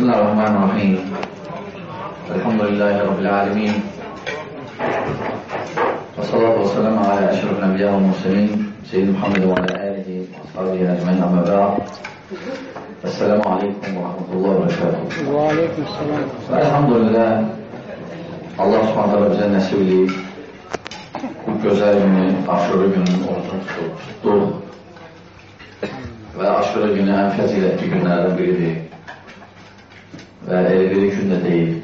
Bismillahirrahmanirrahim. Elhamdülillahi Rabbil alemin. Və salatu və selamu alə əşrafil ənbiya və murselin Seyyid Muhammed və alə əlihi və ashabihi əcməin amma ba'd. Esselamu aleykum və rahmetullahi və berekatuhu. Və aleykum selam. Və elhamdülillah Allah subhanətələ bizə nəsib edib bu gözəl günü, aşırı günün ortası tutduq və aşırı günü ən fəzilətli günlərdən biridir və elə bir gün də deyil.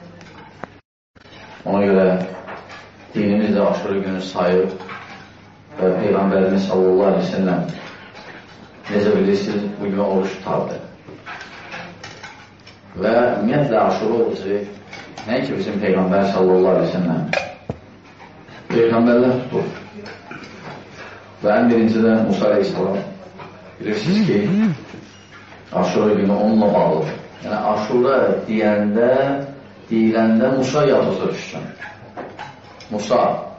Ona görə dinimiz də aşırı günü sayıb və Peyğəmbərimiz sallallahu aleyhi ve sellem necə bilirsiniz, bu günü oruç tutardı. Və ümumiyyətlə aşırı orucu nəyə ki bizim Peyğəmbər sallallahu aleyhi ve sellem Peyğəmbərlər tutur. Və ən birincidən Musa aleyhisselam bilirsiniz ki aşırı günü onunla bağlıdır. Yəni aşura deyiləndə Musa yazısı düşsün. Musa.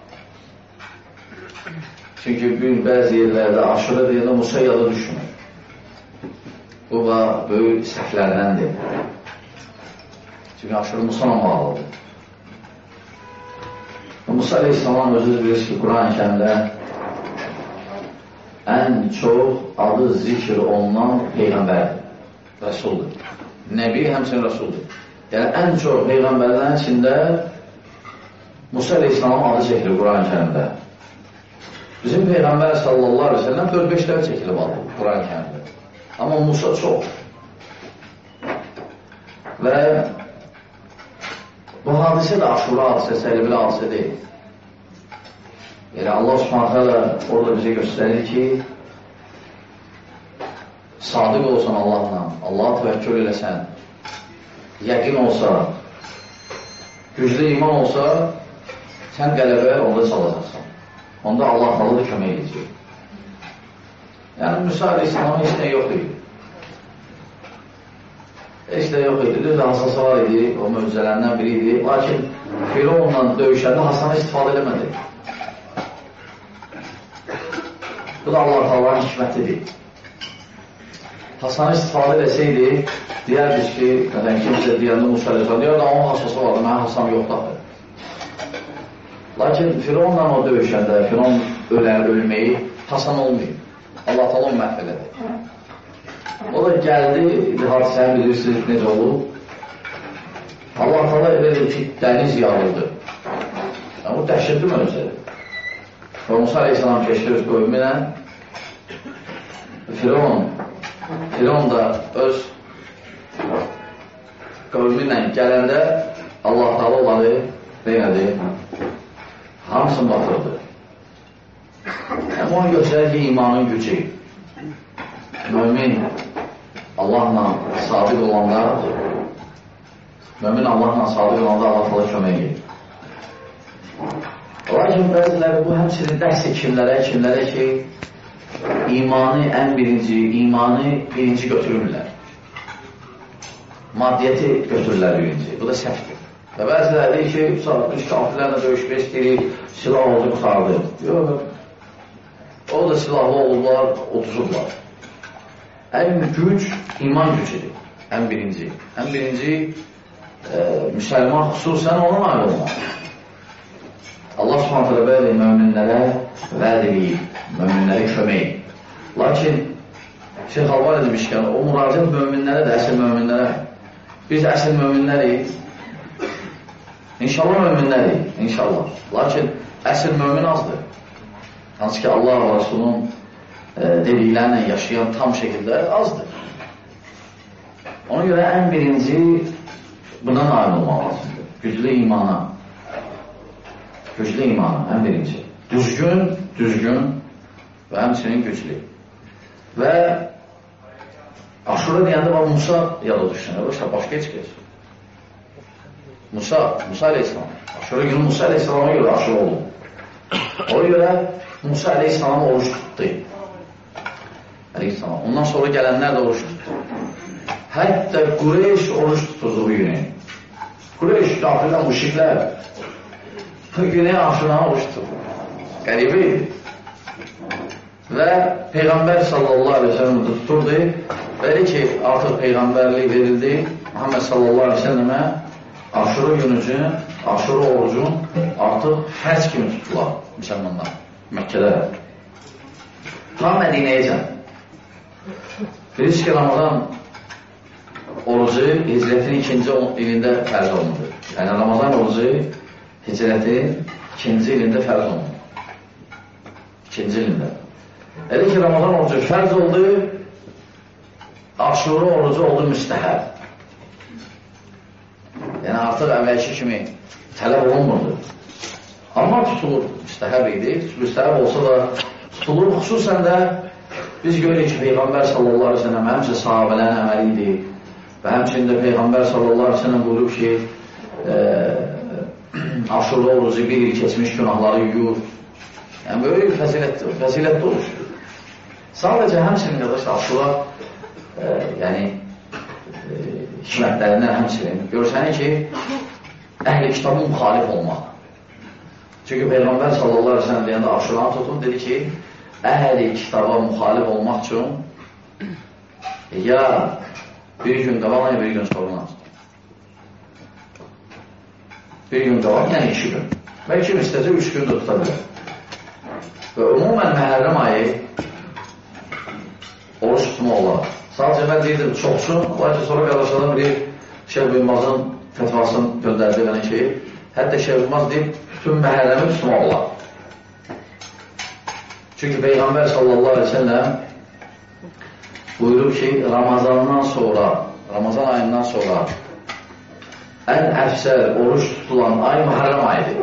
Çünki bəzi yerlərdə aşura deyəndə Musa yadı düşmür. Bu da böyük səhvlərdəndir. Çünki aşırı Musa'la bağlıdır. Musa aleyhisselam özünüz bilirsiniz ki, Quran-ı Kərimdə ən çox adı zikr olunan Peyğəmbərdir, Rəsuldur. Nəbi həmçinin Rəsuldur. Yəni, ən çox Peyğəmbərlərin içində Musa aleyhisselam adı çəkilir Quran-ı Kərimdə. Bizim Peyğəmbər sallallahu aleyhi ve sellem 4-5 dəfə çəkilib adı Quran-ı Kərimdə. Amma Musa çox. Və bu hadisə də aşura hadisəsi, elə bir hadisə deyil. Yəni, Allah subhanətələ orada bizə göstərir ki, sadiq olsan Allahla, Allah'a təvəkkül eləsən, yəqin olsa, güclü iman olsa, sən qələbə onda çalacaqsan. Onda Allah xalı da kömək edəcək. Yəni, Musa aleyhisselamın heç nə yox idi. Heç də yox idi, düz Hassası var idi, o möcüzələrindən biri idi. Lakin Firavunla döyüşəndə Hasanı istifadə eləmədi. Bu da Allah-Teala'nın hikmətidir. Hasanı istifadə etsəydi, deyərdik ki, kimsə deyəndə Musa aleyhisselam deyər, onun Hassası vardı, mənim Hassam yoxdadır. Lakin Firavunla o döyüşəndə, Firavun ölməyi Hasan olmayıb. Allah-Teala onu məhv elədi. O da gəldi, hadisəni bilirsiniz necə olub. Allah-Teala elədir ki, dəniz yağıldı. Yəni, bu dəhşətli möcüzədir. Və Musa aleyhisselam keçdi öz qövmü ilə. Firavun da öz qövmü ilə gələndə Allah-Teala onları beynədir, hamısını batırdı. Yəni, onu göstərir ki, imanın gücü. Mömin Allahla sadiq olanda, Allah-Teala kömək edir. Lakin bəziləri bu həmçinin dərs kimlərə ki, imanı birinci götürürlər. Maddiyyəti götürürlər birinci. Bu da səhvdir. Və bəziləri deyir ki, biz kafirlərlə döyüşmək istəyirik, silah oldu, qutardı. Yox, o da silahlı olurlar, uduzurlar. Ən güc iman gücüdür, ən birinci. Ən birinci müsəlman xüsusən ona nail olmaq. Allah subhanətələ bəli möminlərə vəd edib, möminlərə kömək. Lakin Şeyx Albani demişkən, o müraciət möminlərə də, əsl möminlərə. Biz əsl möminlərik, İnşallah möminlərik, inşallah. Lakin əsl mömin azdır. Hansı ki, Allah və Rasulun dediklərlə yaşayan tam şəkildə azdır. Ona görə ən birinci buna nail olmaq lazımdır. Güclü imana, ən birinci. Düzgün və həmçinin güclü. Və aşura deyəndə Musa yada düşsün, başqa heç gəlir. Musa aleyhisselam. Aşura günü Musa aleyhisselama görə aşura oldu. Ona görə Musa aleyhisselama oruç tutdu. Ondan sonra gələnlər də oruç tutdu. Hətta Qureyş oruç tuturdu bu günü. Qureyş, kafirlər, müşriklər bu günü aşura oruç tuturdu. Qəribə idi. Və Peyğəmbər sallallahu aleyhi ve sellem tuturdu Belə ki, artıq Peyğəmbərlik verildi. Muhammed sallallahu aleyhi ve sellemə aşura günücü, aşura orucun artıq hərc kimi tutular müsəlmanlar, Məkkədə. Tam Mədinəyəcən. Bilirsiniz ki, Ramazan orucu hicrətin 2-ci ilində fərz olundu. Yəni, Ramazan orucu hicrətin 2-ci ilində fərz olundu. 2-ci ilində. Elə ki, Ramazan orucu fərz oldu, aşura orucu oldu müstəhəb. Yəni, artıq əvvəlki kimi tələb olunmurdu. Amma tutulur, müstəhəb idi. Müstəhəb olsa da tutulur. Xüsusən də biz görürük ki, Peyğəmbər sallallahu aleyhi ve sellem həmçə sahabələrin əməli idi. Və həmçində Peyğəmbər sallallahu aleyhi ve sellem buyurub ki, aşura orucu bir il keçmiş günahları yuyur. Yəni, böyük fəzilətli olur. Sadəcə həmçinin qardaş, aşura yəni hikmətlərindən həmçinin görsənir ki, əhl-i kitabın müxalif olmaq. Çünki Peyğəmbər sallallahu aleyhi ve sellem deyəndə aşuranı tutun, dedi ki, əhl-i kitaba müxalif olmaq üçün ya bir gün qabaq, ya bir gün sonra. Bir gün qabaq, yəni 2 gün. Və kim istəcək 3 gün də tuta bilər. Və ümumən Məhərrəm ayı oruç tutma olar. Sadəcə mən deyirdim, çoxsun, lakin sonra qardaşlardan biri Şeyh Bilmazın fətvasını göndərdi mənə ki, hətta Şeyh Bilmaz deyib, bütün Məhərrəmi tutma olar. Çünki Peyğəmbər sallallahu aleyhi ve sellem buyurub ki, Ramazandan sonra, Ramazan ayından sonra ən əfsər oruç tutulan ay Məhərrəm ayıdır.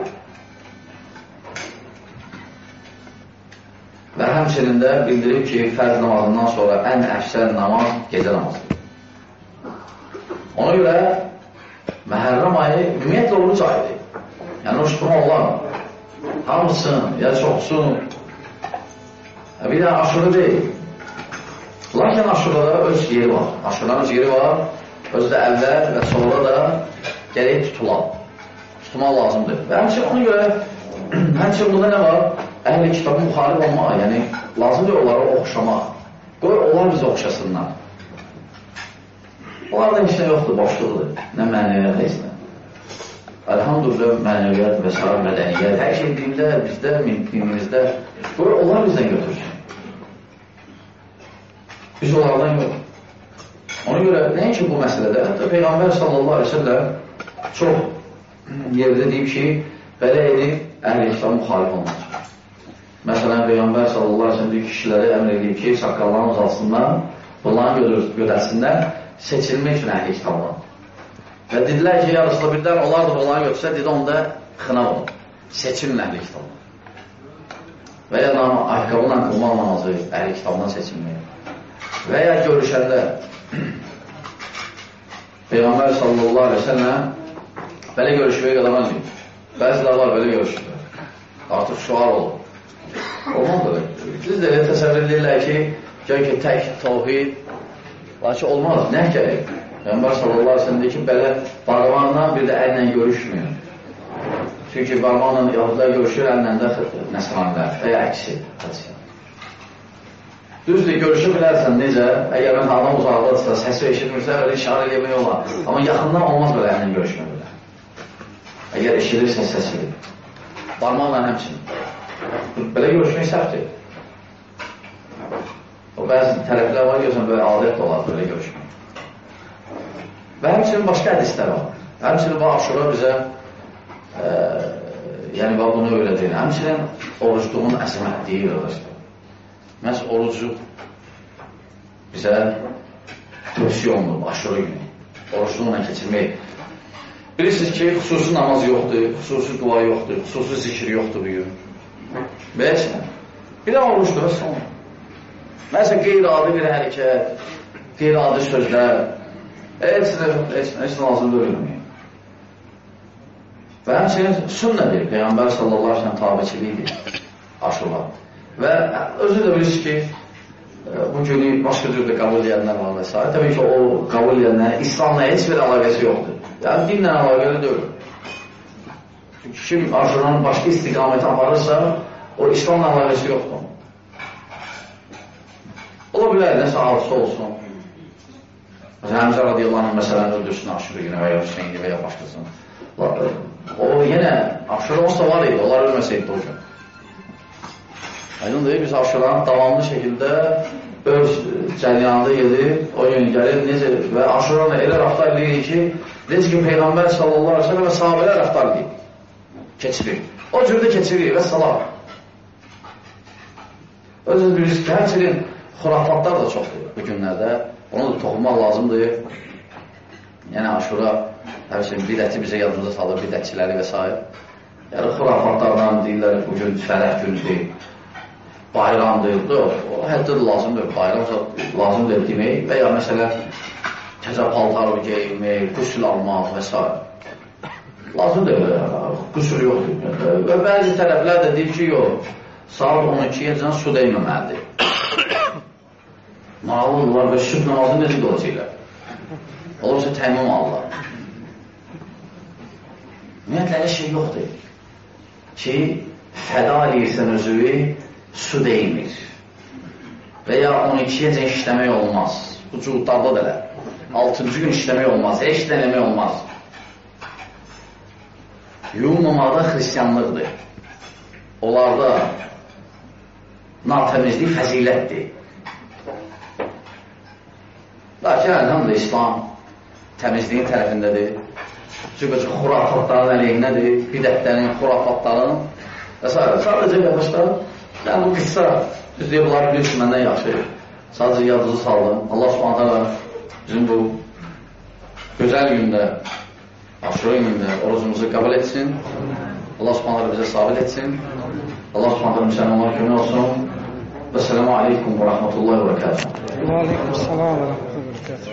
Və həmçinin də bildirib ki, fərz namazından sonra ən əfsər namaz gecə namazıdır. Ona görə Məhərrəm ayı ümumiyyətlə oruc ayıdır. Yəni, oruç tutma olan hamısın, ya çoxsun, bir də aşura deyil. Lakin aşurada öz yeri var. Aşuranın öz yeri var, özü də əvvəl və sonra da gərək tutulan. Tutmaq lazımdır. Və həmçin ona görə, həmçin burada nə var? Əhl-i kitabın müxalif olmaq, yəni lazımdır onları oxşamaq. Qoy, onlar bizi oxşasınlar. Onlardan heç nə yoxdur, boşluqdur. Nə mənəviyyət, heç nə. Elhamdülillah, mənəviyyət və s. mədəniyyət, hər şey dində, bizdə, dinimizdə. Qoy, onlar bizdən götürsün. Biz onlardan yox. Ona görə, nəinki bu məsələdə, hətta Peyğəmbər sallallahu aleyhi ve sellem çox yerdə deyib ki, belə edib, əhl-i kitabın müxalif olmaq. Məsələn, Peyğəmbər sallallahu aleyhi ve sellem kişiləri əmr edib ki, saqqallarını uzalsınlar, bunları götürsinlər, seçilmək üçün əhl-i kitabdan. Və dedilər ki, yarısında birdən onlar da bunları götürsə, dedi onda xına olun, seçilin əhl-i kitabdan. Və ya ayaqqabıyla qılmaq namazı əhl-i kitabdan seçilmək. Və ya görüşəndə Peyğəmbər sallallahu aleyhi ve sellem belə görüşməyə qadamaz deyib. Bəziləri var belə görüşürlər. Artıq şuar olur. Olmaz da. Biz də elə təsəvvür edirlər ki, gəl ki, tək, tavhid, lakin olmaz, nə gərək? Peyğəmbər sallallahu aleyhi ve sellem deyir ki, belə barmağından bir də əllə görüşmüyor. Çünki barmaqla yahudlar görüşür, əllə də nəsranilər və ya əksi. Düzdür, görüşə bilərsən necə, əgər mən adam uzaqdadırsa, səsi eşitmirsə, öyle işarə eləmək olar. Amma yaxından olmaz belə əllə görüşmək belə. Əgər eşidirsə səsi, barmaqla həmçinin. Belə görüşmək səhvdir. O bəzi tərəflər var, görürsən, böyle adət də olar, böyle görüşmək. Və həmçinin başqa hədislər var. Həmçinin bu aşura bizə yəni bunu öyrədir. Həmçinin orucluğun əsmətliyi öyrədir. Məhz orucu bizə tövsiyə olunur, aşura günü. Orucluğuna keçirmək. Bilirsiniz ki, xüsusi namaz yoxdur, xüsusi dua yoxdur, xüsusi zikir yoxdur bu gün. Beləsin. Bir də orucdur, və sonra. Məsələn, qeyri-adi bir hərəkət, qeyri-adi sözlər, heç lazım deyilməyir. Və həmçinin sünnədir, Peyğəmbər sallallahu aleyhi ve sellem tabiçiliyidir aşura. Və özü də bilirsiniz ki, bu günü başqa cürdə qəbul edənlər var və s. Təbii ki, o qəbul edənlər İslamla heç bir əlaqəsi yoxdur. Yəni, dinlə əlaqəli deyil. Çünki kim aşuranın başqa istiqaməti aparırsa, o İslamla əlaqəsi yoxdur. Ola bilər, nəsə arzusu olsun. Həmzə radiyallahu anh məsələni öldürsün Aşura günü və ya Hüseyni və ya başqasını. O yenə Aşura olsa var idi, onlar ölməsəydi o gün. Aydındır, biz Aşuranın davamlı şəkildə öz cəryanında gedir, o gün gəlir, necə və Aşuranı elə rəftar edirik ki, necə ki Peyğəmbər sallallahu aleyhi ve sellem və sahabələr rəftar edirik, keçirir. O cürdə keçirir və salam. Özünüz bilirsiniz ki, həmçinin xurafatlar da çoxdur bu günlərdə. Onu da toxunmaq lazımdır. Yəni Aşura, həmçinin bidəti bizə yadımıza salır, bidətçiləri və s. Yəni xurafatlardan deyirlər, bugün fərəh gündür, bayramdır, o həddir lazımdır, bayram lazımdır demək və ya məsələn, təzə paltar geyinmək, qüsül almaq və s. Lazımdır, qüsül yoxdur. Və bəzi tərəflər də deyir ki, yox, saat 12-yə can su dəyməməlidir. Marallıdırlar və sübh namazını necə qılacaqlar? Olursa təymim alırlar. Ümumiyyətlə, elə şey yoxdur ki, fəda edirsən özü, su deymir. Və ya 12-yə can işləmək olmaz. Bu cuhudlarda da elə. 6-cı gün işləmək olmaz, heç dənəmək olmaz. Yumamaqda xristiyanlıqdır. Onlarda natəmizlik fəzilətdir. Lakin əlhamdülillah İslam təmizliyin tərəfindədir. Çünki xurafatların əleyhinədir, bidətlərin, xurafatların və s. Sadəcə qardaşlar, yəni bu qıssa, düz deyə bunları bilirsiniz məndən yaxşı. Sadəcə yadınızı saldım. Allah subhanətələ bizim bu gözəl gündə, Aşura günündə orucumuzu qəbul etsin. Allah subhanətələ bizə sabit etsin. Allah subhanətələ müsəlmanlara kömək olsun. Və selamu aleykum və rəhmətullahi və bərəkətuhu. Və aleykum salam və rəhmətullahi və bərəkətuhu.